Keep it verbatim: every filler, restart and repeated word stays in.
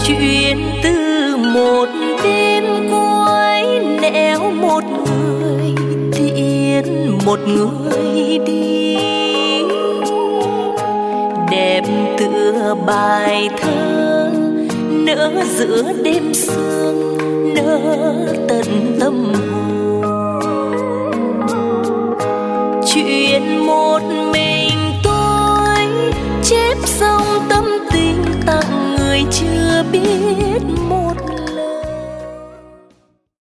chuyện từ một đêm cuối nẻo một người tiến một người đi, đẹp tựa bài thơ nở giữa đêm sương, nở tận tâm hồn. Chuyện một